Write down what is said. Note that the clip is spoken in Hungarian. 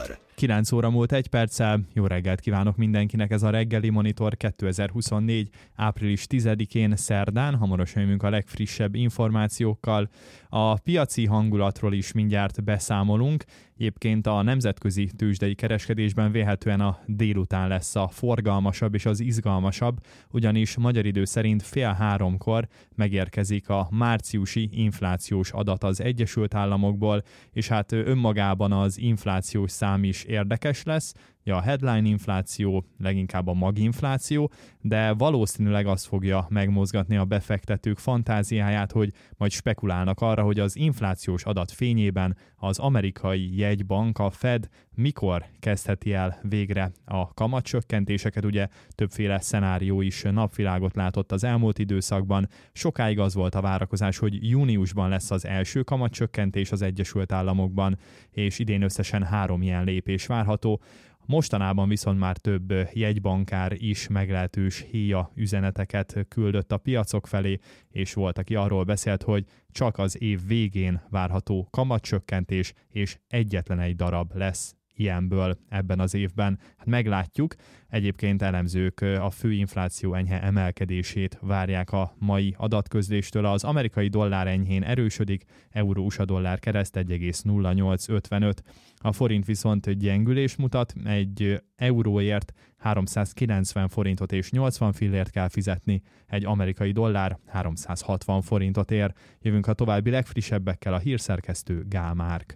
Monitor. 9 óra múlt 1 perccel, jó reggelt kívánok mindenkinek, ez a reggeli Monitor 2024. április 10-én szerdán, hamarosan jövünk a legfrissebb információkkal. A piaci hangulatról is mindjárt beszámolunk, egyébként a nemzetközi tőzsdei kereskedésben vélhetően a délután lesz a forgalmasabb és az izgalmasabb, ugyanis magyar idő szerint 2:30-kor megérkezik a márciusi inflációs adat az Egyesült Államokból, és hát önmagában az inflációs szám is érdekes lesz, a headline infláció, leginkább a maginfláció, de valószínűleg az fogja megmozgatni a befektetők fantáziáját, hogy majd spekulálnak arra, hogy az inflációs adat fényében az amerikai jegybank, a Fed mikor kezdheti el végre a kamatcsökkentéseket. Ugye többféle szenárió is napvilágot látott az elmúlt időszakban. Sokáig az volt a várakozás, hogy júniusban lesz az első kamatcsökkentés az Egyesült Államokban, és idén összesen 3 ilyen lépés várható. Mostanában viszont már több jegybankár is meglehetős héja üzeneteket küldött a piacok felé, és volt, aki arról beszélt, hogy csak az év végén várható kamatcsökkentés, és egyetlen egy darab lesz ilyenből ebben az évben. Hát meglátjuk. Egyébként elemzők a főinfláció enyhe emelkedését várják a mai adatközléstől. Az amerikai dollár enyhén erősödik, euró-USA dollár kereszt 1,0855. A forint viszont gyengülés mutat, egy euróért 390 forintot és 80 fillért kell fizetni, egy amerikai dollár 360 forintot ér. Jövünk a további legfrissebbekkel, a hírszerkesztő Gál Márk.